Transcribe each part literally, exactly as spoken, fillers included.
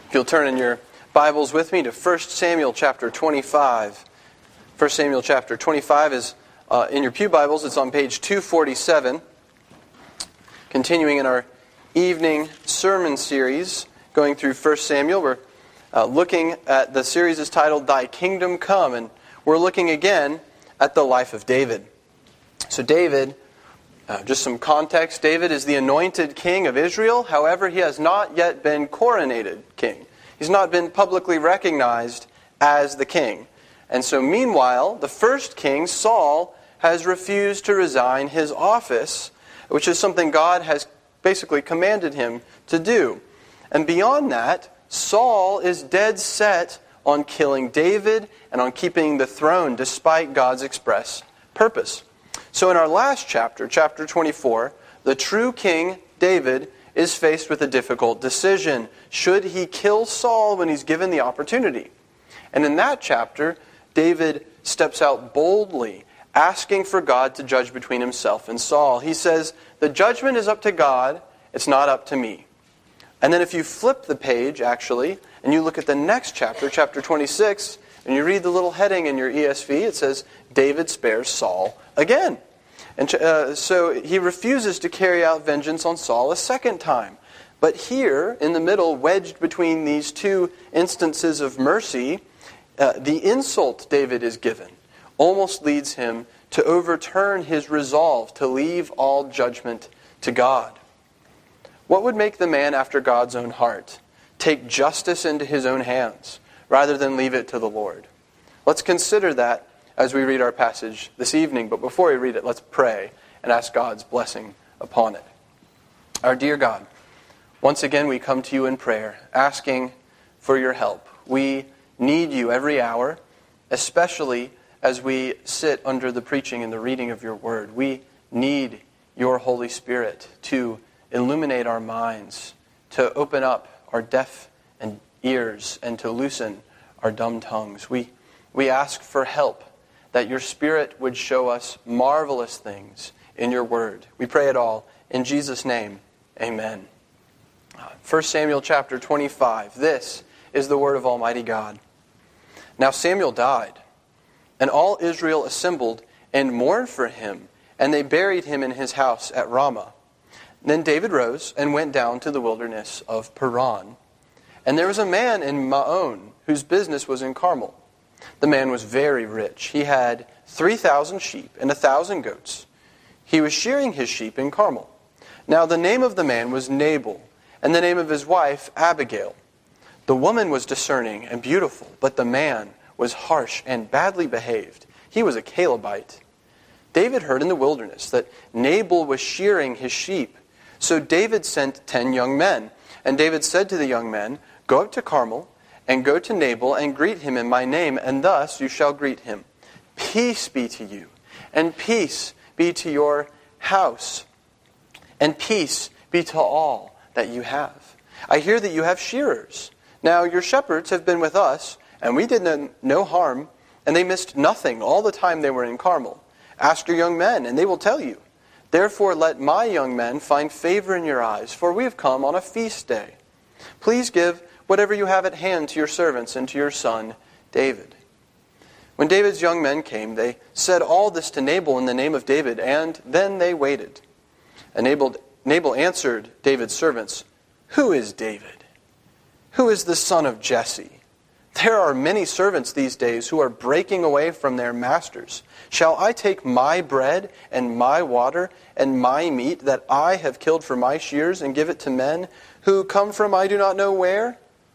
If you'll turn in your Bibles with me to First Samuel chapter twenty-five. First Samuel chapter twenty-five is uh, in your pew Bibles. It's on page two forty-seven. Continuing in our evening sermon series, going through First Samuel, we're uh, looking at the series is titled "Thy Kingdom Come," and we're looking again at the life of David. So David, uh, just some context, David is the anointed king of Israel. However, he has not yet been coronated king. He's not been publicly recognized as the king. And so meanwhile, the first king, Saul, has refused to resign his office, which is something God has basically commanded him to do. And beyond that, Saul is dead set on killing David and on keeping the throne despite God's express purpose. So in our last chapter, chapter twenty-four, the true king, David, is faced with a difficult decision. Should he kill Saul when he's given the opportunity? And in that chapter, David steps out boldly, asking for God to judge between himself and Saul. He says, the judgment is up to God, it's not up to me. And then if you flip the page, actually, and you look at the next chapter, chapter twenty-six, and you read the little heading in your E S V, it says, David spares Saul again. And uh, so he refuses to carry out vengeance on Saul a second time. But here, in the middle, wedged between these two instances of mercy, uh, the insult David is given almost leads him to overturn his resolve to leave all judgment to God. What would make the man after God's own heart take justice into his own hands rather than leave it to the Lord? Let's consider that as we read our passage this evening. But before we read it, let's pray and ask God's blessing upon it. Our dear God, once again we come to you in prayer, asking for your help. We need you every hour, especially as we sit under the preaching and the reading of your word. We need your Holy Spirit to illuminate our minds, to open up our deaf and ears, and to loosen our dumb tongues. We, we ask for help, that your Spirit would show us marvelous things in your word. We pray it all in Jesus' name. Amen. First Samuel chapter twenty-five. This is the word of Almighty God. Now Samuel died, and all Israel assembled and mourned for him, and they buried him in his house at Ramah. Then David rose and went down to the wilderness of Paran. And there was a man in Maon whose business was in Carmel. The man was very rich. He had three thousand sheep and a thousand goats. He was shearing his sheep in Carmel. Now the name of the man was Nabal, and the name of his wife Abigail. The woman was discerning and beautiful, but the man was harsh and badly behaved. He was a Calebite. David heard in the wilderness that Nabal was shearing his sheep. So David sent ten young men. And David said to the young men, go up to Carmel, and go to Nabal, and greet him in my name, and thus you shall greet him. Peace be to you, and peace be to your house, and peace be to all that you have. I hear that you have shearers. Now your shepherds have been with us, and we did no harm, and they missed nothing all the time they were in Carmel. Ask your young men, and they will tell you. Therefore let my young men find favor in your eyes, for we have come on a feast day. Please give whatever you have at hand to your servants and to your son David. When David's young men came, they said all this to Nabal in the name of David, and then they waited. And Nabal, Nabal answered David's servants, who is David? Who is the son of Jesse? There are many servants these days who are breaking away from their masters. Shall I take my bread and my water and my meat that I have killed for my shears and give it to men who come from I do not know where?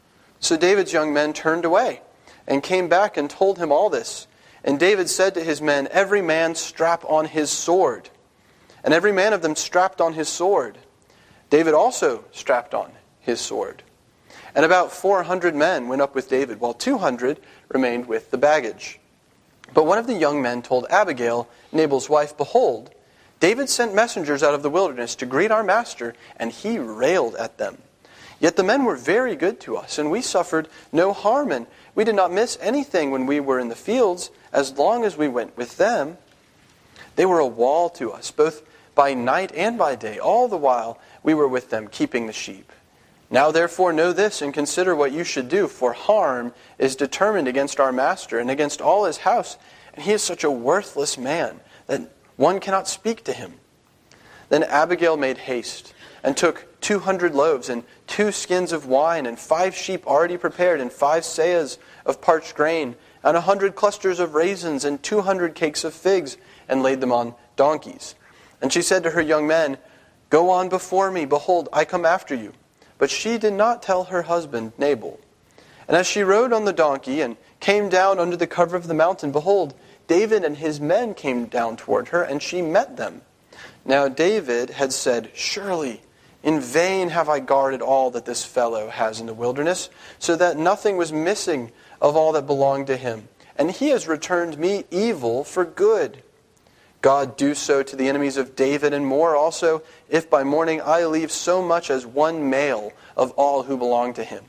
So David's young men turned away and came back and told him all this. And David said to his men, every man strap on his sword. And every man of them strapped on his sword. David also strapped on his sword. And about four hundred men went up with David, while two hundred remained with the baggage. But one of the young men told Abigail, Nabal's wife, behold, David sent messengers out of the wilderness to greet our master, and he railed at them. Yet the men were very good to us, and we suffered no harm, and we did not miss anything when we were in the fields, as long as we went with them. They were a wall to us, both by night and by day, all the while we were with them, keeping the sheep. Now therefore know this, and consider what you should do, for harm is determined against our master and against all his house, and he is such a worthless man that one cannot speak to him." Then Abigail made haste, and took two hundred loaves, and two skins of wine, and five sheep already prepared, and five seahs of parched grain, and a hundred clusters of raisins, and two hundred cakes of figs, and laid them on donkeys. And she said to her young men, "Go on before me, behold, I come after you." But she did not tell her husband Nabal. And as she rode on the donkey, and came down under the cover of the mountain, behold, David and his men came down toward her, and she met them. Now David had said, "Surely, in vain have I guarded all that this fellow has in the wilderness, so that nothing was missing of all that belonged to him. And he has returned me evil for good. God do so to the enemies of David, and more also, if by morning I leave so much as one male of all who belong to him."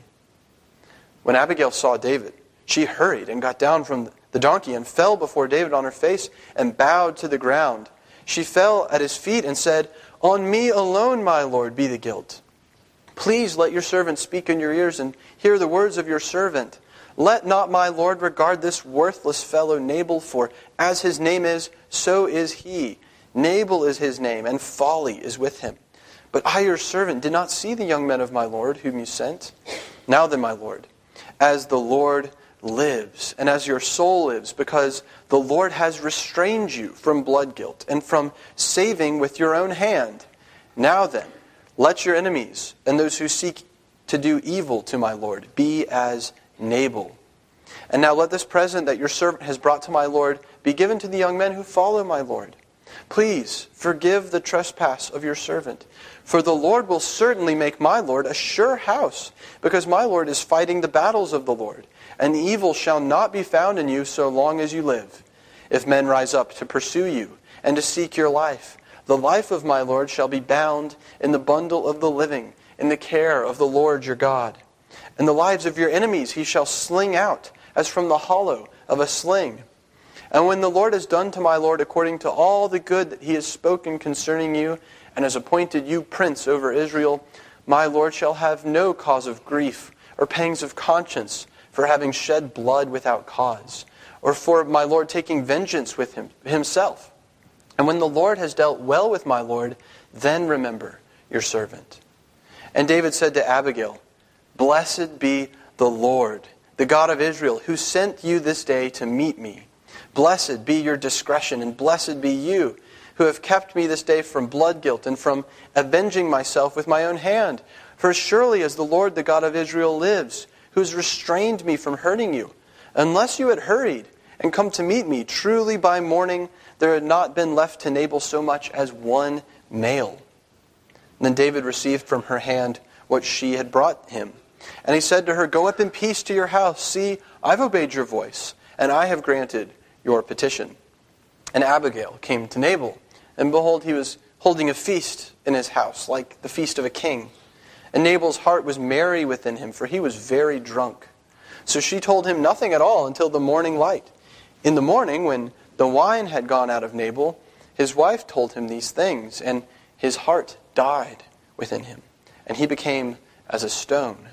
When Abigail saw David, she hurried and got down from the donkey and fell before David on her face and bowed to the ground. She fell at his feet and said, "On me alone, my lord, be the guilt. Please let your servant speak in your ears and hear the words of your servant. Let not my lord regard this worthless fellow Nabal, for as his name is, so is he. Nabal is his name, and folly is with him. But I, your servant, did not see the young men of my lord whom you sent. Now then, my lord, as the Lord lives, and as your soul lives, because the Lord has restrained you from blood guilt and from saving with your own hand. Now then, let your enemies and those who seek to do evil to my lord be as Nabal. And now let this present that your servant has brought to my lord be given to the young men who follow my lord. Please forgive the trespass of your servant, for the Lord will certainly make my lord a sure house, because my lord is fighting the battles of the Lord, and evil shall not be found in you so long as you live. If men rise up to pursue you and to seek your life, the life of my lord shall be bound in the bundle of the living, in the care of the Lord your God. And the lives of your enemies he shall sling out, as from the hollow of a sling. And when the Lord has done to my lord according to all the good that he has spoken concerning you, and has appointed you prince over Israel, my lord shall have no cause of grief or pangs of conscience for having shed blood without cause, or for my lord taking vengeance with him himself. And when the Lord has dealt well with my lord, then remember your servant." And David said to Abigail, "Blessed be the Lord, the God of Israel, who sent you this day to meet me. Blessed be your discretion, and blessed be you, who have kept me this day from blood guilt and from avenging myself with my own hand. For surely as the Lord, the God of Israel, lives, who has restrained me from hurting you, unless you had hurried and come to meet me, truly by morning there had not been left to Nabal so much as one male." And then David received from her hand what she had brought him. And he said to her, "Go up in peace to your house. See, I've obeyed your voice, and I have granted your petition." And Abigail came to Nabal, and behold, he was holding a feast in his house, like the feast of a king. And Nabal's heart was merry within him, for he was very drunk. So she told him nothing at all until the morning light. In the morning, when the wine had gone out of Nabal, his wife told him these things, and his heart died within him, and he became as a stone.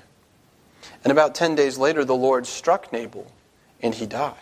And about ten days later, the Lord struck Nabal, and he died.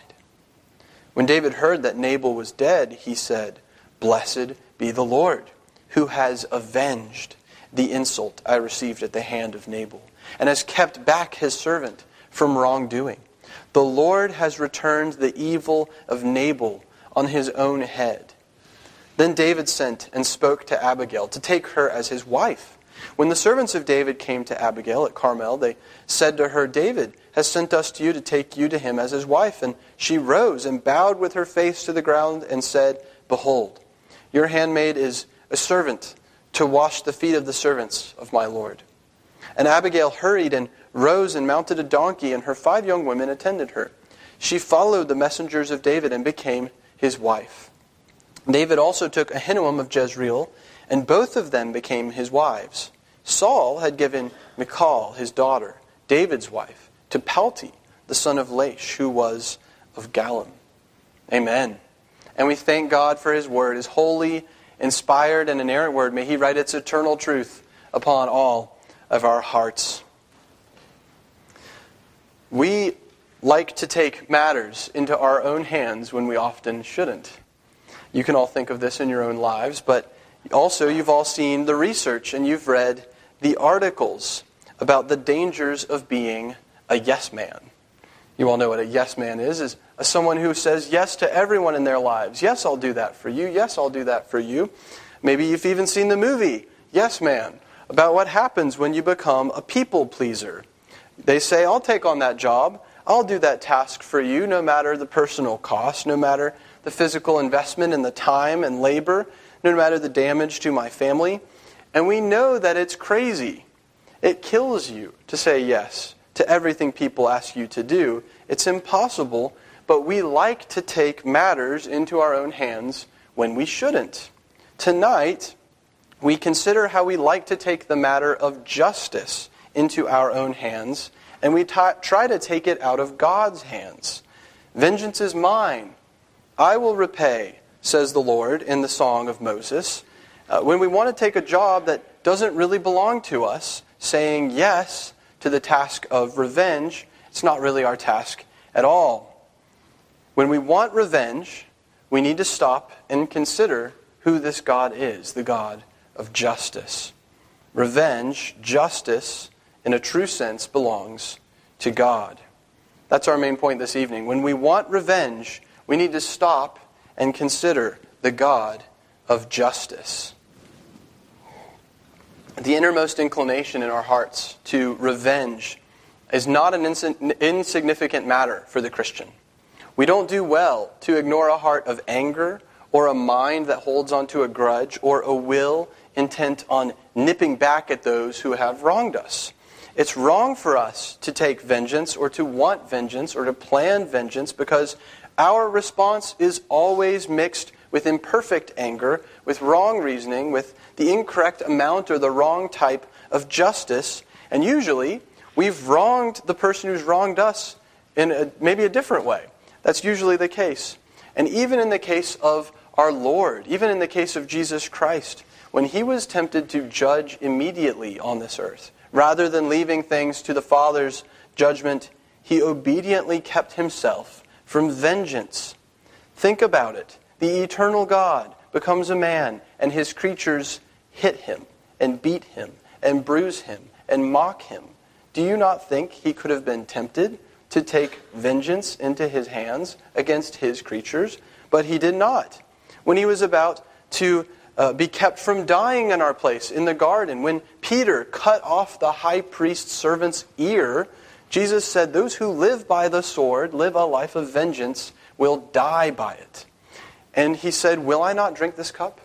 When David heard that Nabal was dead, he said, "Blessed be the Lord, who has avenged the insult I received at the hand of Nabal, and has kept back his servant from wrongdoing. The Lord has returned the evil of Nabal on his own head." Then David sent and spoke to Abigail to take her as his wife. When the servants of David came to Abigail at Carmel, they said to her, "David has sent us to you to take you to him as his wife." And she rose and bowed with her face to the ground and said, "Behold, your handmaid is a servant to wash the feet of the servants of my Lord." And Abigail hurried and rose and mounted a donkey, and her five young women attended her. She followed the messengers of David and became his wife. David also took Ahinoam of Jezreel, and both of them became his wives. Saul had given Michal, his daughter, David's wife, to Palti, the son of Laish, who was of Gallim. Amen. And we thank God for his word, his holy, inspired, and inerrant word. May he write its eternal truth upon all of our hearts. We like to take matters into our own hands when we often shouldn't. You can all think of this in your own lives, but also you've all seen the research and you've read the articles about the dangers of being a yes man. You all know what a yes man is, is someone who says yes to everyone in their lives. Yes, I'll do that for you. Yes, I'll do that for you. Maybe you've even seen the movie, Yes Man, about what happens when you become a people pleaser. They say, I'll take on that job. I'll do that task for you, no matter the personal cost, no matter the physical investment and the time and labor, no matter the damage to my family. And we know that it's crazy. It kills you to say yes to everything people ask you to do. It's impossible, but we like to take matters into our own hands when we shouldn't. Tonight, we consider how we like to take the matter of justice into our own hands, and we t- try to take it out of God's hands. Vengeance is mine. I will repay, says the Lord in the Song of Moses. Uh, when we want to take a job that doesn't really belong to us, saying yes to the task of revenge, it's not really our task at all. When we want revenge, we need to stop and consider who this God is, the God of justice. Revenge, justice, in a true sense, belongs to God. That's our main point this evening. When we want revenge, we need to stop and consider the God of justice. The innermost inclination in our hearts to revenge is not an ins- insignificant matter for the Christian. We don't do well to ignore a heart of anger or a mind that holds onto a grudge or a will intent on nipping back at those who have wronged us. It's wrong for us to take vengeance or to want vengeance or to plan vengeance because our response is always mixed with imperfect anger, with wrong reasoning, with the incorrect amount or the wrong type of justice. And usually, we've wronged the person who's wronged us in a, maybe a different way. That's usually the case. And even in the case of our Lord, even in the case of Jesus Christ, when he was tempted to judge immediately on this earth, rather than leaving things to the Father's judgment, he obediently kept himself from vengeance. Think about it. The eternal God becomes a man, and his creatures hit him, and beat him, and bruise him, and mock him. Do you not think he could have been tempted to take vengeance into his hands against his creatures? But he did not. When he was about to uh, be kept from dying in our place in the garden, when Peter cut off the high priest's servant's ear, Jesus said, those who live by the sword, live a life of vengeance, will die by it. And he said, will I not drink this cup?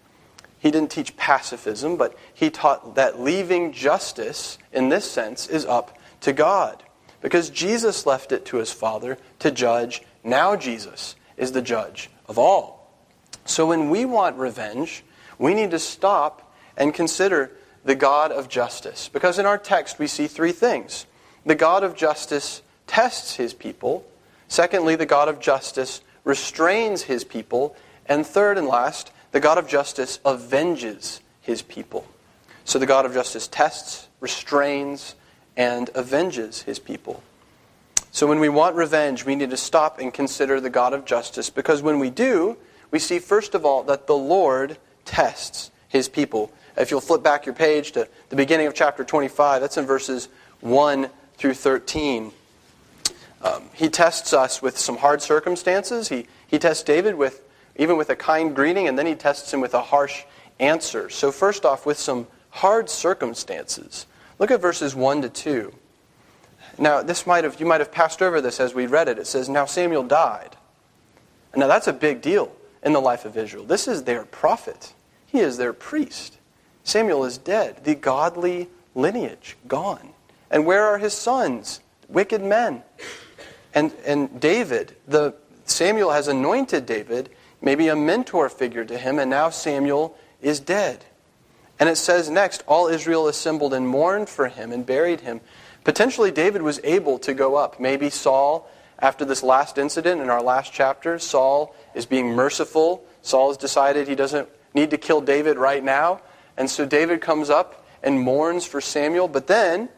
He didn't teach pacifism, but he taught that leaving justice, in this sense, is up to God. Because Jesus left it to his Father to judge. Now Jesus is the judge of all. So when we want revenge, we need to stop and consider the God of justice. Because in our text we see three things. The God of justice tests his people. Secondly, the God of justice restrains his people. And third and last, the God of justice avenges his people. So the God of justice tests, restrains, and avenges his people. So when we want revenge, we need to stop and consider the God of justice, because when we do, we see first of all that the Lord tests his people. If you'll flip back your page to the beginning of chapter twenty-five, that's in verses one through thirteen. Um, he tests us with some hard circumstances. He, he tests David with even with a kind greeting, and then he tests him with a harsh answer. So first off, with some hard circumstances. Look at verses one to two. Now, this might have you might have passed over this as we read it. It says, now Samuel died. Now that's a big deal in the life of Israel. This is their prophet. He is their priest. Samuel is dead. The godly lineage gone. And where are his sons? Wicked men. And and David, the Samuel has anointed David, maybe a mentor figure to him, and now Samuel is dead. And it says next, all Israel assembled and mourned for him and buried him. Potentially David was able to go up. Maybe Saul, after this last incident in our last chapter, Saul is being merciful. Saul has decided he doesn't need to kill David right now. And so David comes up and mourns for Samuel. But then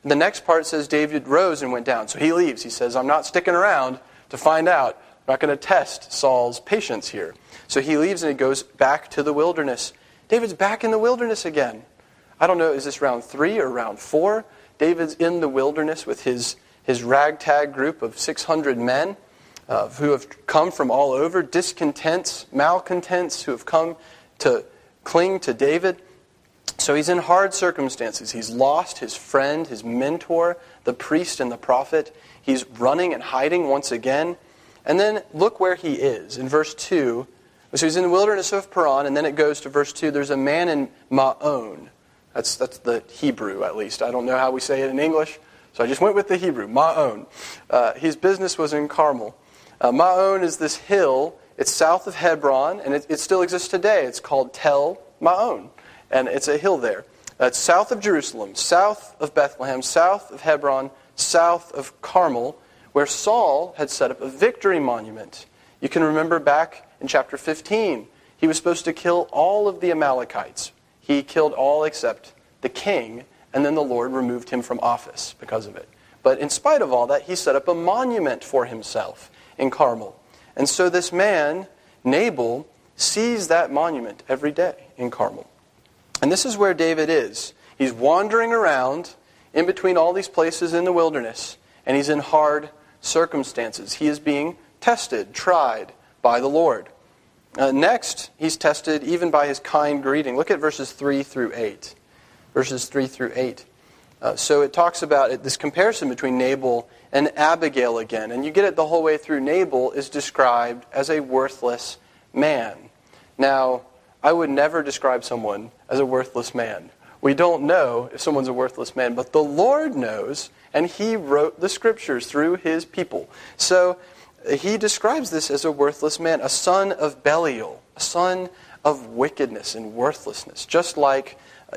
The next part says David rose and went down. So he leaves. He says, I'm not sticking around to find out. I'm not going to test Saul's patience here. So he leaves and he goes back to the wilderness. David's back in the wilderness again. I don't know, is this round three or round four? David's in the wilderness with his, his ragtag group of six hundred men uh, who have come from all over, discontents, malcontents who have come to cling to David. So he's in hard circumstances. He's lost his friend, his mentor, the priest and the prophet. He's running and hiding once again. And then look where he is. In verse two, so he's in the wilderness of Paran, and then it goes to verse two. There's a man in Maon. That's, that's the Hebrew, at least. I don't know how we say it in English, so I just went with the Hebrew, Maon. Uh, his business was in Carmel. Uh, Maon is this hill. It's south of Hebron, and it, it still exists today. It's called Tel Maon. And it's a hill there. Uh, it's south of Jerusalem, south of Bethlehem, south of Hebron, south of Carmel, where Saul had set up a victory monument. You can remember back in chapter fifteen, he was supposed to kill all of the Amalekites. He killed all except the king, and then the Lord removed him from office because of it. But in spite of all that, he set up a monument for himself in Carmel. And so this man, Nabal, sees that monument every day in Carmel. And this is where David is. He's wandering around in between all these places in the wilderness, and he's in hard circumstances. He is being tested, tried by the Lord. Uh, next, he's tested even by his kind greeting. Look at verses three through eight. Verses three through eight. Uh, so it talks about it, this comparison between Nabal and Abigail again. And you get it the whole way through. Nabal is described as a worthless man. Now, I would never describe someone as a worthless man. We don't know if someone's a worthless man, but the Lord knows, and He wrote the Scriptures through His people. So He describes this as a worthless man, a son of Belial, a son of wickedness and worthlessness, just like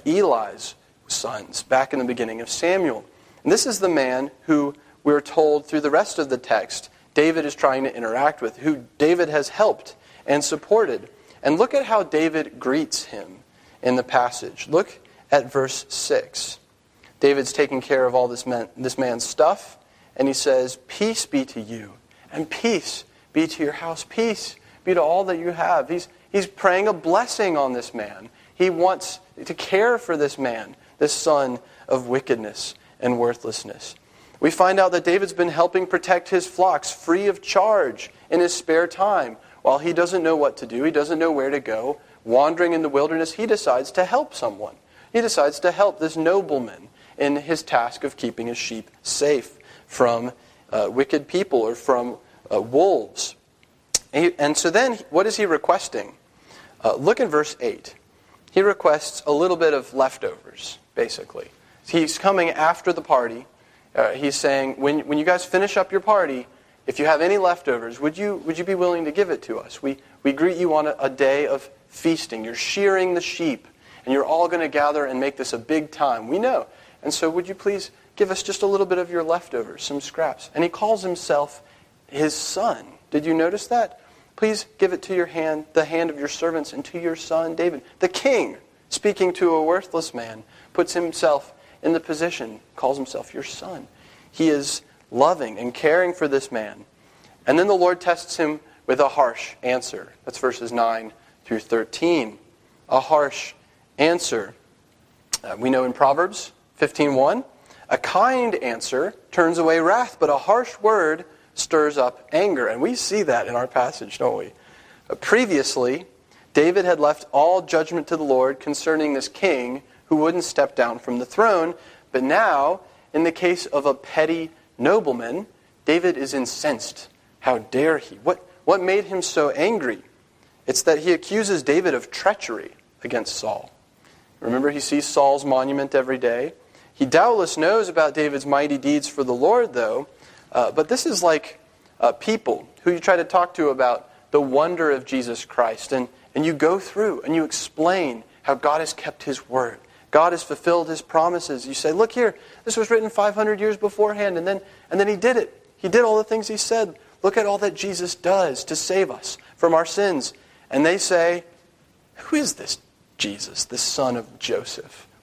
Eli's sons back in the beginning of Samuel. And this is the man who we're told through the rest of the text David is trying to interact with, who David has helped and supported. And look at how David greets him in the passage. Look at verse six. David's taking care of all this man, this man's stuff, and he says, "Peace be to you, and peace be to your house. Peace be to all that you have." He's, he's praying a blessing on this man. He wants to care for this man, this son of wickedness and worthlessness. We find out that David's been helping protect his flocks free of charge in his spare time. While he doesn't know what to do, he doesn't know where to go, wandering in the wilderness, he decides to help someone. He decides to help this nobleman in his task of keeping his sheep safe from uh, wicked people or from uh, wolves. And, he, and so then, what is he requesting? Uh, look in verse eight. He requests a little bit of leftovers, basically. He's coming after the party. Uh, he's saying, when, when you guys finish up your party, if you have any leftovers, would you would you be willing to give it to us? We we greet you on a, a day of feasting. You're shearing the sheep, and you're all going to gather and make this a big time. We know. And so would you please give us just a little bit of your leftovers, some scraps? And he calls himself his son. Did you notice that? Please give it to your hand, the hand of your servants, and to your son David. The king, speaking to a worthless man, puts himself in the position, calls himself your son. He is loving and caring for this man. And then the Lord tests him with a harsh answer. That's verses nine through thirteen. A harsh answer. Uh, we know in Proverbs fifteen one, a kind answer turns away wrath, but a harsh word stirs up anger. And we see that in our passage, don't we? Uh, previously, David had left all judgment to the Lord concerning this king who wouldn't step down from the throne. But now, in the case of a petty nobleman, David is incensed. How dare he? What, what made him so angry? It's that he accuses David of treachery against Saul. Remember, he sees Saul's monument every day. He doubtless knows about David's mighty deeds for the Lord, though. Uh, but this is like uh, people who you try to talk to about the wonder of Jesus Christ. And, and you go through and you explain how God has kept His word. God has fulfilled His promises. You say, look here, this was written five hundred years beforehand, and then and then He did it. He did all the things He said. Look at all that Jesus does to save us from our sins. And they say, who is this Jesus, this son of Joseph?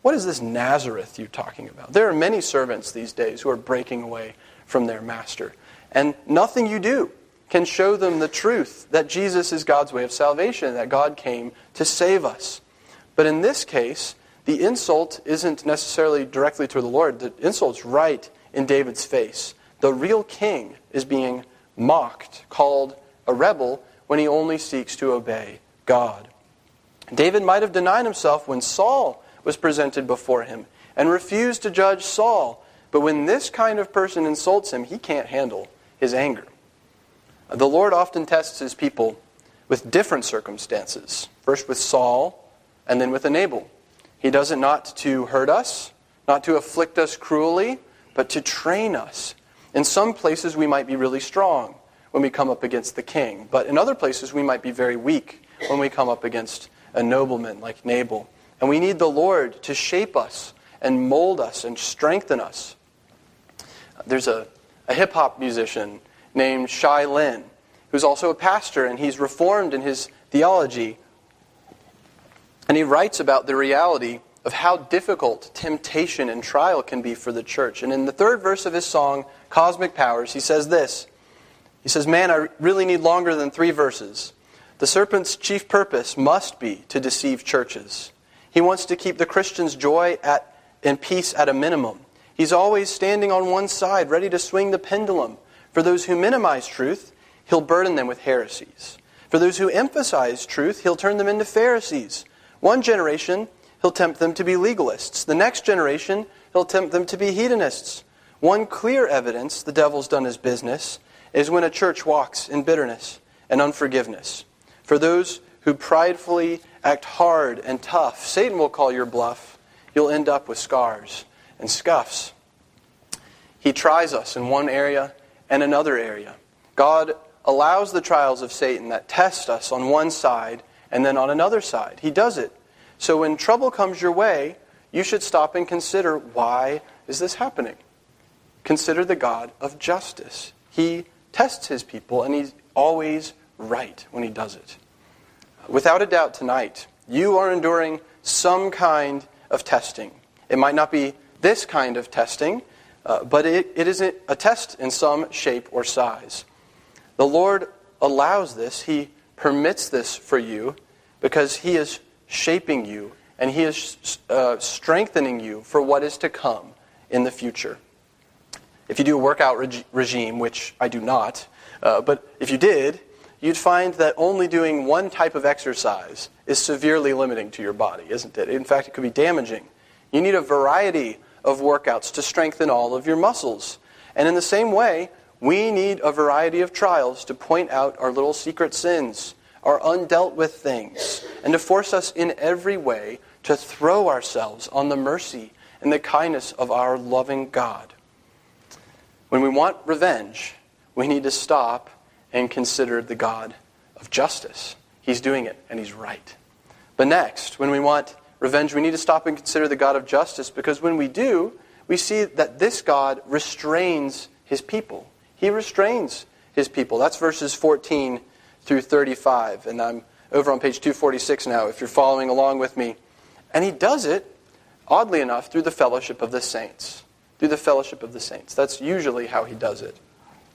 What is this Nazareth you're talking about? There are many servants these days who are breaking away from their master. And nothing you do can show them the truth that Jesus is God's way of salvation, that God came to save us. But in this case, the insult isn't necessarily directly to the Lord. The insult's right in David's face. The real king is being mocked, called a rebel, when he only seeks to obey God. David might have denied himself when Saul was presented before him and refused to judge Saul. But when this kind of person insults him, he can't handle his anger. The Lord often tests his people with different circumstances. First with Saul, and then with Nabal. He does it not to hurt us, not to afflict us cruelly, but to train us. In some places we might be really strong when we come up against the king. But in other places we might be very weak when we come up against a nobleman like Nabal. And we need the Lord to shape us and mold us and strengthen us. There's a, a hip-hop musician named Shai Linne, who's also a pastor, and he's reformed in his theology. And he writes about the reality of how difficult temptation and trial can be for the church. And in the third verse of his song, Cosmic Powers, he says this. He says, "Man, I really need longer than three verses. The serpent's chief purpose must be to deceive churches. He wants to keep the Christian's joy at, and peace at a minimum. He's always standing on one side, ready to swing the pendulum. For those who minimize truth, he'll burden them with heresies. For those who emphasize truth, he'll turn them into Pharisees. One generation, he'll tempt them to be legalists. The next generation, he'll tempt them to be hedonists. One clear evidence the devil's done his business is when a church walks in bitterness and unforgiveness. For those who pridefully act hard and tough, Satan will call your bluff. You'll end up with scars and scuffs." He tries us in one area and another area. God allows the trials of Satan that test us on one side and then on another side. He does it. So when trouble comes your way, you should stop and consider, why is this happening? Consider the God of justice. He tests his people, and he's always right when he does it. Without a doubt tonight, you are enduring some kind of testing. It might not be this kind of testing, uh, but it, it is a test in some shape or size. The Lord allows this. He permits this for you because he is shaping you and he is uh, strengthening you for what is to come in the future. If you do a workout reg- regime, which I do not, uh, but if you did, you'd find that only doing one type of exercise is severely limiting to your body, isn't it? In fact, it could be damaging. You need a variety of workouts to strengthen all of your muscles. And in the same way, we need a variety of trials to point out our little secret sins, our undealt with things, and to force us in every way to throw ourselves on the mercy and the kindness of our loving God. When we want revenge, we need to stop and consider the God of justice. He's doing it, and he's right. But next, when we want revenge, we need to stop and consider the God of justice, because when we do, we see that this God restrains his people. He restrains his people. That's verses fourteen through thirty-five. And I'm over on page two forty-six now, if you're following along with me. And he does it, oddly enough, through the fellowship of the saints. Through the fellowship of the saints. That's usually how he does it.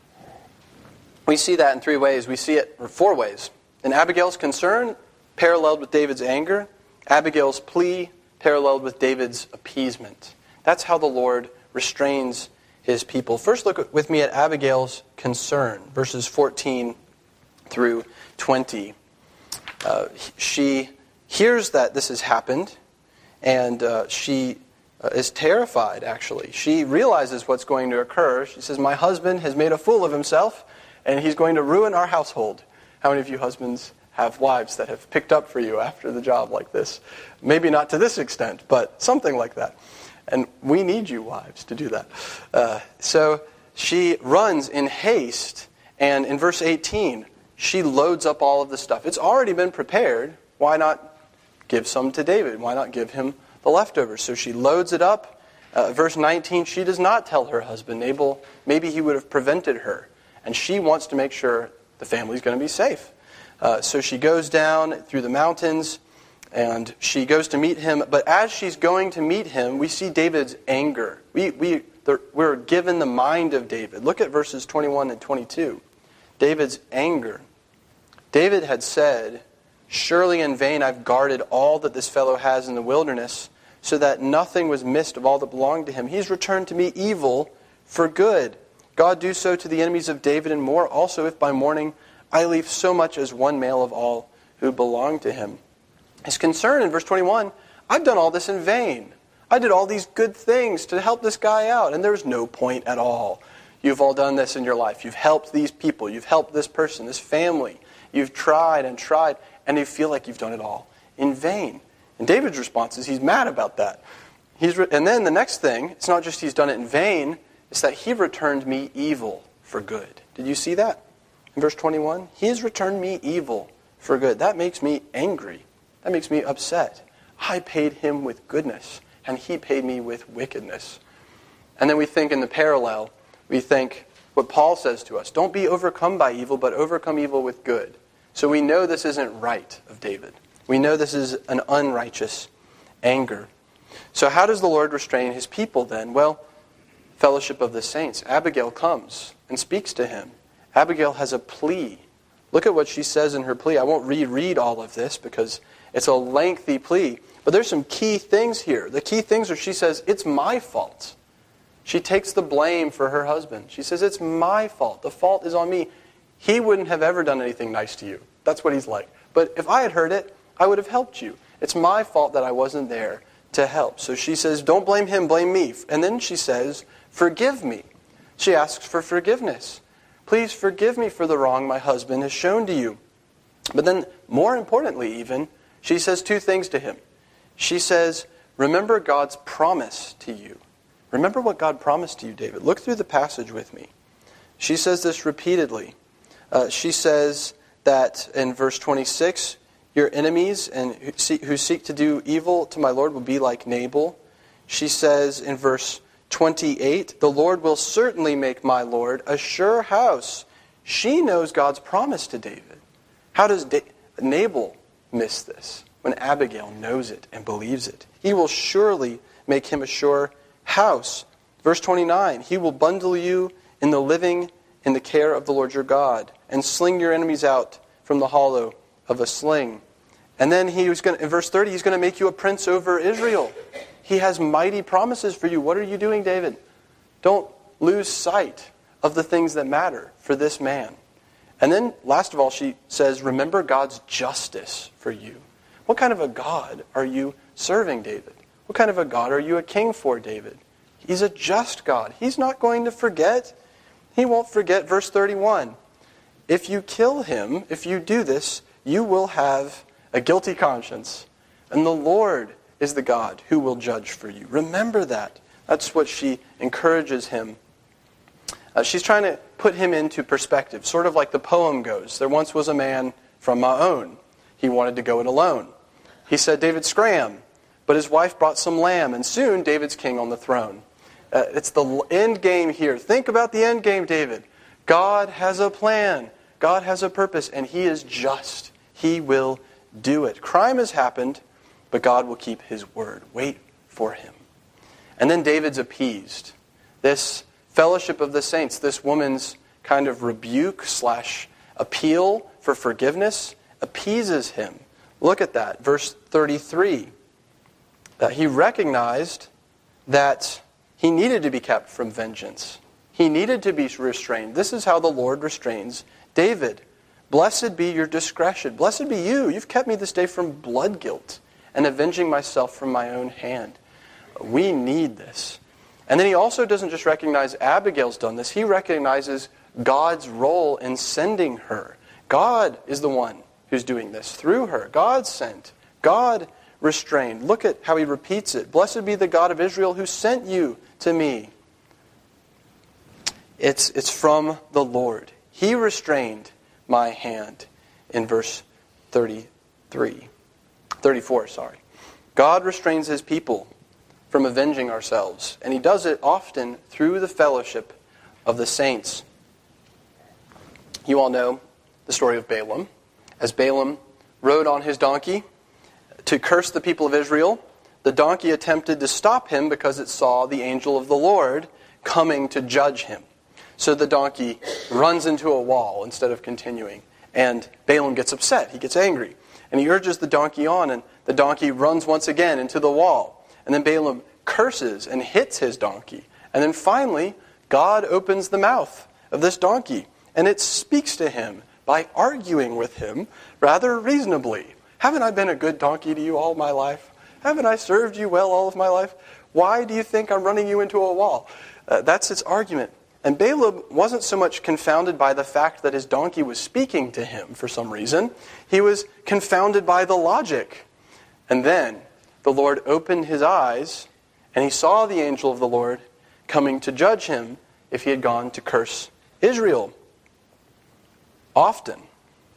We see that in three ways. We see it in four ways. In Abigail's concern, paralleled with David's anger. Abigail's plea, paralleled with David's appeasement. That's how the Lord restrains his people. First, look with me at Abigail's concern, verses fourteen through twenty. Uh, she hears that this has happened, and uh, she uh, is terrified, actually. She realizes what's going to occur. She says, "My husband has made a fool of himself, and he's going to ruin our household." How many of you husbands have wives that have picked up for you after the job like this? Maybe not to this extent, but something like that. And we need you wives to do that. Uh, so she runs in haste, and in verse eighteen, she loads up all of the stuff. It's already been prepared. Why not give some to David? Why not give him the leftovers? So she loads it up. Uh, verse nineteen, she does not tell her husband. Nabal, maybe he would have prevented her. And she wants to make sure the family's going to be safe. Uh, so she goes down through the mountains, And she goes to meet him, but as she's going to meet him, we see David's anger. We, we, we're given the mind of David. Look at verses twenty-one and twenty-two. David's anger. David had said, "Surely in vain I've guarded all that this fellow has in the wilderness, so that nothing was missed of all that belonged to him. He's returned to me evil for good. God do so to the enemies of David and more, also if by morning I leave so much as one male of all who belong to him." His concern in verse twenty-one, I've done all this in vain. I did all these good things to help this guy out, and there's no point at all. You've all done this in your life. You've helped these people. You've helped this person, this family. You've tried and tried, and you feel like you've done it all in vain. And David's response is he's mad about that. He's re- and then the next thing, it's not just he's done it in vain, it's that he returned me evil for good. Did you see that? In verse twenty-one, he has returned me evil for good. That makes me angry. That makes me upset. I paid him with goodness, and he paid me with wickedness. And then we think in the parallel, we think what Paul says to us, don't be overcome by evil, but overcome evil with good. So we know this isn't right of David. We know this is an unrighteous anger. So how does the Lord restrain his people then? Well, fellowship of the saints. Abigail comes and speaks to him. Abigail has a plea. Look at what she says in her plea. I won't reread all of this because it's a lengthy plea. But there's some key things here. The key things are she says, it's my fault. She takes the blame for her husband. She says, it's my fault. The fault is on me. He wouldn't have ever done anything nice to you. That's what he's like. But if I had heard it, I would have helped you. It's my fault that I wasn't there to help. So she says, don't blame him, blame me. And then she says, forgive me. She asks for forgiveness. Please forgive me for the wrong my husband has shown to you. But then, more importantly even, she says two things to him. She says, remember God's promise to you. Remember what God promised to you, David. Look through the passage with me. She says this repeatedly. Uh, she says that in verse twenty-six, your enemies and who seek, who seek to do evil to my Lord will be like Nabal. She says in verse twenty-eight, the Lord will certainly make my Lord a sure house. She knows God's promise to David. How does da- Nabal miss this when Abigail knows it and believes it? He will surely make him a sure house. Verse twenty-nine, he will bundle you in the living in the care of the Lord your God and sling your enemies out from the hollow of a sling. And then he was going to, in verse thirty, he's going to make you a prince over Israel. He has mighty promises for you. What are you doing, David? Don't lose sight of the things that matter for this man. And then, last of all, she says, remember God's justice for you. What kind of a God are you serving, David? What kind of a God are you a king for, David? He's a just God. He's not going to forget. He won't forget. Verse thirty-one, if you kill him, if you do this, you will have a guilty conscience. And the Lord is the God who will judge for you. Remember that. That's what she encourages him. Uh, she's trying to put him into perspective, sort of like the poem goes. There once was a man from Maon. He wanted to go it alone. He said, David, scram. But his wife brought some lamb, and soon David's king on the throne. Uh, it's the end game here. Think about the end game, David. God has a plan. God has a purpose, and he is just. He will do it. Crime has happened, but God will keep his word. Wait for him. And then David's appeased. This fellowship of the saints, this woman's kind of rebuke slash appeal for forgiveness, appeases him. Look at that. Verse thirty-three. Uh, he recognized that he needed to be kept from vengeance. He needed to be restrained. This is how the Lord restrains David. Blessed be your discretion. Blessed be you. You've kept me this day from blood guilt and avenging myself from my own hand. We need this. And then he also doesn't just recognize Abigail's done this. He recognizes God's role in sending her. God is the one who's doing this through her. God sent. God restrained. Look at how he repeats it. Blessed be the God of Israel who sent you to me. It's, it's from the Lord. He restrained my hand in verse thirty-three. thirty-four, sorry. God restrains his people from avenging ourselves, and he does it often through the fellowship of the saints. You all know the story of Balaam. As Balaam rode on his donkey to curse the people of Israel, the donkey attempted to stop him because it saw the angel of the Lord coming to judge him. So the donkey runs into a wall instead of continuing. And Balaam gets upset. He gets angry. And he urges the donkey on, and the donkey runs once again into the wall. And then Balaam curses and hits his donkey. And then finally, God opens the mouth of this donkey, and it speaks to him by arguing with him rather reasonably. Haven't I been a good donkey to you all my life? Haven't I served you well all of my life? Why do you think I'm running you into a wall? Uh, that's its argument. And Balaam wasn't so much confounded by the fact that his donkey was speaking to him for some reason. He was confounded by the logic. And then the Lord opened his eyes, and he saw the angel of the Lord coming to judge him if he had gone to curse Israel. Often,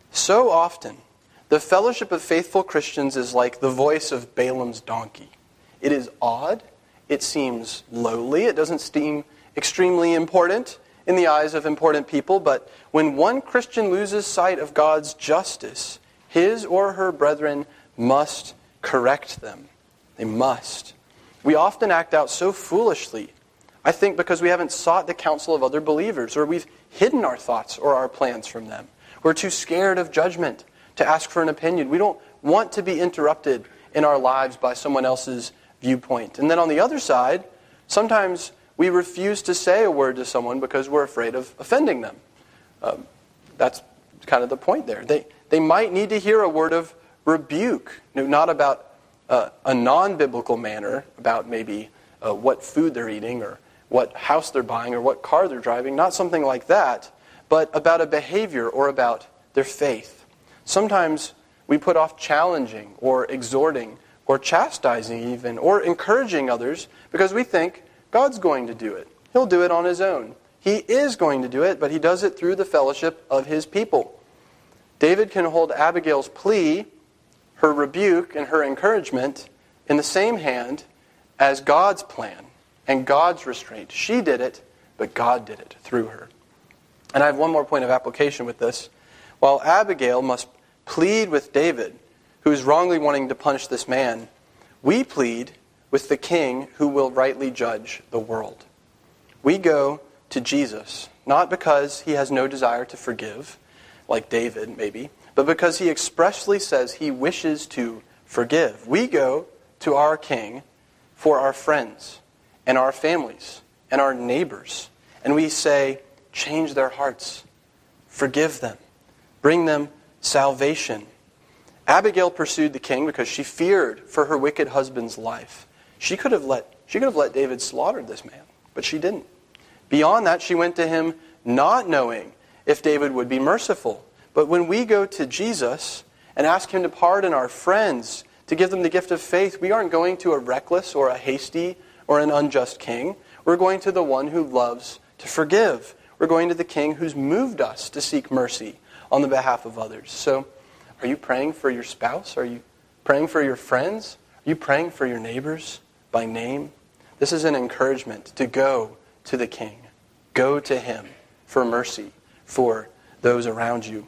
so often, the fellowship of faithful Christians is like the voice of Balaam's donkey. It is odd. It seems lowly. It doesn't seem extremely important in the eyes of important people. But when one Christian loses sight of God's justice, his or her brethren must correct them. They must. We often act out so foolishly, I think because we haven't sought the counsel of other believers, or we've hidden our thoughts or our plans from them. We're too scared of judgment to ask for an opinion. We don't want to be interrupted in our lives by someone else's viewpoint. And then on the other side, sometimes we refuse to say a word to someone because we're afraid of offending them. Um, that's kind of the point there. They they might need to hear a word of rebuke, not about uh, a non-biblical manner, about maybe uh, what food they're eating or what house they're buying or what car they're driving, not something like that, but about a behavior or about their faith. Sometimes we put off challenging or exhorting or chastising even or encouraging others because we think God's going to do it. He'll do it on his own. He is going to do it, but he does it through the fellowship of his people. David can hold Abigail's plea, her rebuke, and her encouragement in the same hand as God's plan and God's restraint. She did it, but God did it through her. And I have one more point of application with this. While Abigail must plead with David, who is wrongly wanting to punish this man, we plead with the king who will rightly judge the world. We go to Jesus, not because he has no desire to forgive, like David maybe, but because he expressly says he wishes to forgive. We go to our king for our friends and our families and our neighbors, and we say, change their hearts, forgive them, bring them salvation. Abigail pursued the king because she feared for her wicked husband's life. She could have let she could have let David slaughter this man, but she didn't. Beyond that, she went to him not knowing if David would be merciful. But when we go to Jesus and ask him to pardon our friends, to give them the gift of faith, we aren't going to a reckless or a hasty or an unjust king. We're going to the one who loves to forgive. We're going to the king who's moved us to seek mercy on the behalf of others. So, are you praying for your spouse? Are you praying for your friends? Are you praying for your neighbors by name? This is an encouragement to go to the king. Go to him for mercy for those around you.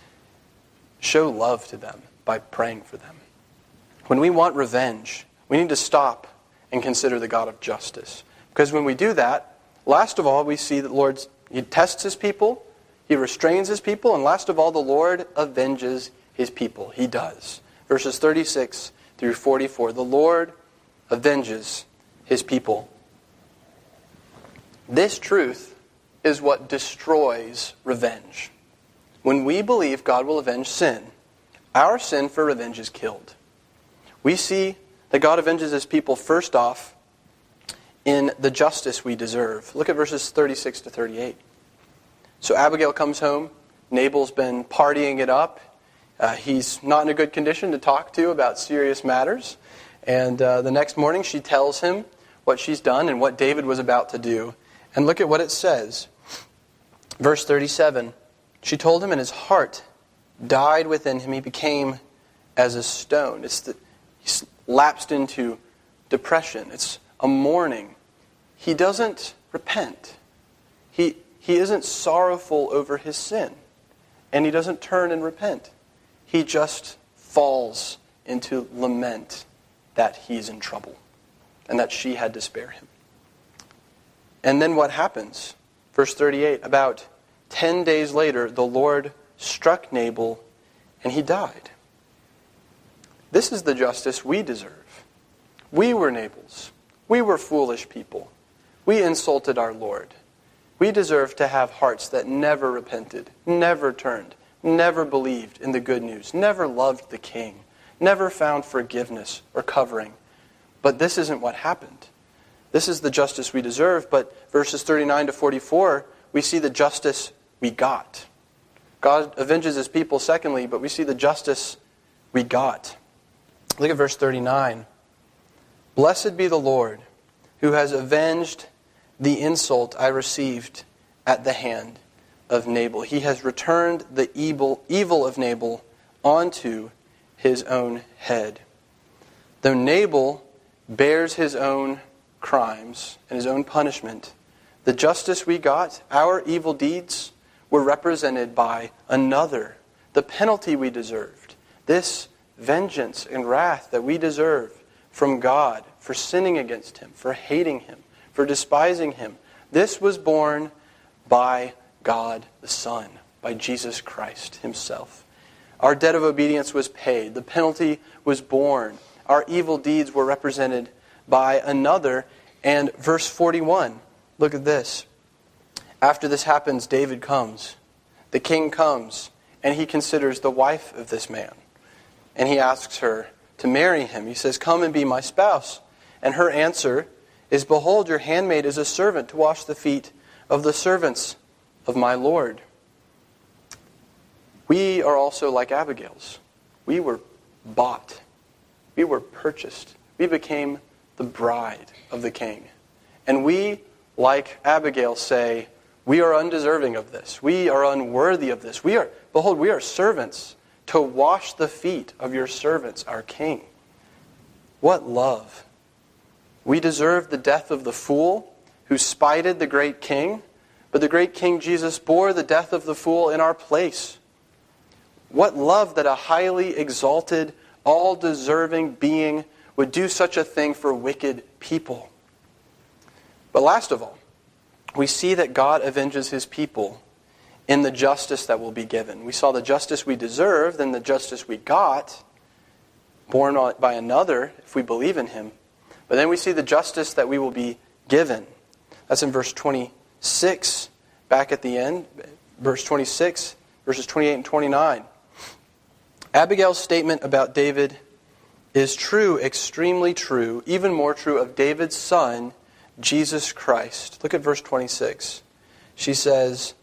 Show love to them by praying for them. When we want revenge, we need to stop and consider the God of justice. Because when we do that, last of all, we see that the Lord, he tests his people, he restrains his people, and last of all, the Lord avenges his people. He does. Verses thirty-six through forty-four. The Lord avenges his people. This truth is what destroys revenge. When we believe God will avenge sin, our sin for revenge is killed. We see that God avenges his people first off in the justice we deserve. Look at verses thirty-six to thirty-eight. So Abigail comes home. Nabal's been partying it up. Uh, he's not in a good condition to talk to about serious matters. And uh, the next morning she tells him what she's done and what David was about to do. And look at what it says. Verse thirty-seven. She told him, and his heart died within him. He became as a stone. It's the, he lapsed into depression. It's a mourning. He doesn't repent. He, he isn't sorrowful over his sin. And he doesn't turn and repent. He just falls into lament that he's in trouble and that she had to spare him. And then what happens? Verse thirty-eight, about ten days later, the Lord struck Nabal and he died. This is the justice we deserve. We were Nabals. We were foolish people. We insulted our Lord. We deserve to have hearts that never repented, never turned, never believed in the good news, never loved the King, never found forgiveness or covering. But this isn't what happened. This is the justice we deserve, but verses thirty-nine to forty-four, we see the justice we got. God avenges his people, secondly, but we see the justice we got. Look at verse thirty-nine. Blessed be the Lord, who has avenged the insult I received at the hand of Nabal. He has returned the evil, evil of Nabal onto his own head. Though Nabal bears his own crimes and his own punishment, the justice we got, our evil deeds, were represented by another, the penalty we deserved. This vengeance and wrath that we deserve from God for sinning against him, for hating him, for despising him. This was borne by God the Son, by Jesus Christ himself. Our debt of obedience was paid. The penalty was borne. Our evil deeds were represented by another. And verse forty-one, look at this. After this happens, David comes. The king comes, and he considers the wife of this man. And he asks her to marry him. He says, come and be my spouse. And her answer is, behold, your handmaid is a servant to wash the feet of the servants of my Lord. We are also like Abigail's. We were bought. We were purchased. We became the bride of the king. And we, like Abigail, say, we are undeserving of this. We are unworthy of this. We are, behold, we are servants to wash the feet of your servants, our king. What love! We deserve the death of the fool who spited the great king, but the great King Jesus bore the death of the fool in our place. What love that a highly exalted, all-deserving being would do such a thing for wicked people. But last of all, we see that God avenges his people in the justice that will be given. We saw the justice we deserve, then the justice we got, borne by another if we believe in him. But then we see the justice that we will be given. That's in verse twenty-six, back at the end. Verse twenty-six, verses twenty-eight and twenty-nine. Abigail's statement about David is true, extremely true, even more true of David's son, Jesus Christ. Look at verse twenty-six. She says,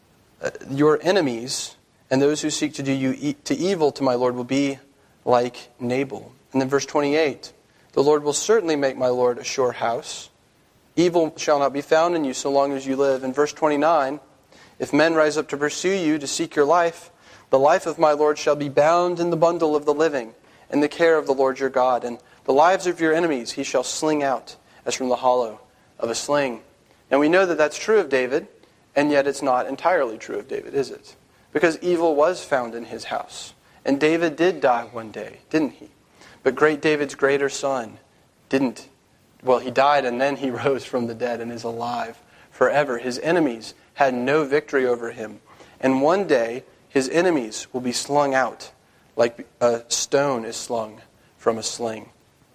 your enemies and those who seek to do you e- to evil to my Lord will be like Nabal. And then verse twenty-eight. The Lord will certainly make my Lord a sure house. Evil shall not be found in you so long as you live. In verse twenty-nine, if men rise up to pursue you, to seek your life, the life of my Lord shall be bound in the bundle of the living, in the care of the Lord your God. And the lives of your enemies he shall sling out, as from the hollow of a sling. And we know that that's true of David, and yet it's not entirely true of David, is it? Because evil was found in his house. And David did die one day, didn't he? But great David's greater son didn't. Well, he died and then he rose from the dead and is alive forever. His enemies had no victory over him. And one day, his enemies will be slung out like a stone is slung from a sling.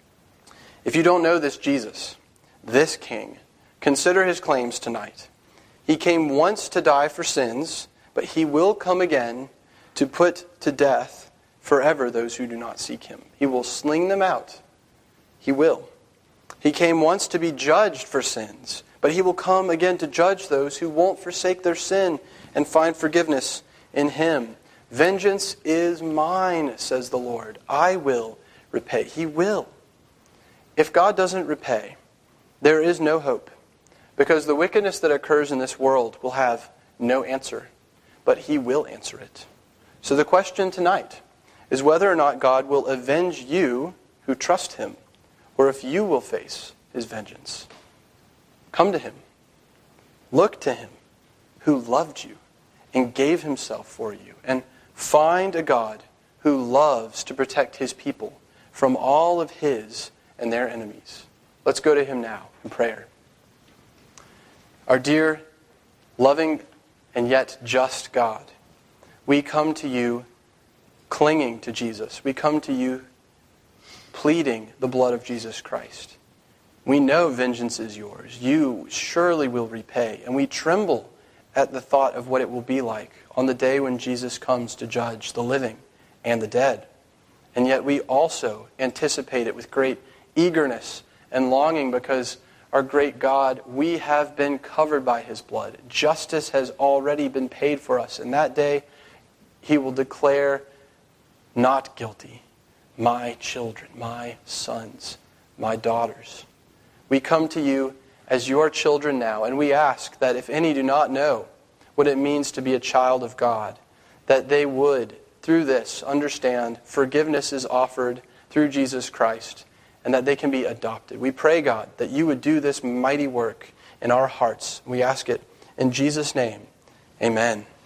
If you don't know this Jesus, this King, consider his claims tonight. He came once to die for sins, but he will come again to put to death forever those who do not seek him. He will sling them out. He will. He came once to be judged for sins, but he will come again to judge those who won't forsake their sin and find forgiveness in him. Vengeance is mine, says the Lord. I will repay. He will. If God doesn't repay, there is no hope, because the wickedness that occurs in this world will have no answer, but he will answer it. So the question tonight is whether or not God will avenge you who trust him, or if you will face his vengeance. Come to him. Look to him who loved you and gave himself for you. And find a God who loves to protect his people from all of his and their enemies. Let's go to him now in prayer. Our dear, loving, and yet just God, we come to you clinging to Jesus. We come to you pleading the blood of Jesus Christ. We know vengeance is yours. You surely will repay. And we tremble at the thought of what it will be like on the day when Jesus comes to judge the living and the dead. And yet we also anticipate it with great eagerness and longing, because our great God, we have been covered by his blood. Justice has already been paid for us. And that day, he will declare not guilty my children, my sons, my daughters. We come to you as your children now, and we ask that if any do not know what it means to be a child of God, that they would, through this, understand forgiveness is offered through Jesus Christ, and that they can be adopted. We pray, God, that you would do this mighty work in our hearts. We ask it in Jesus' name. Amen.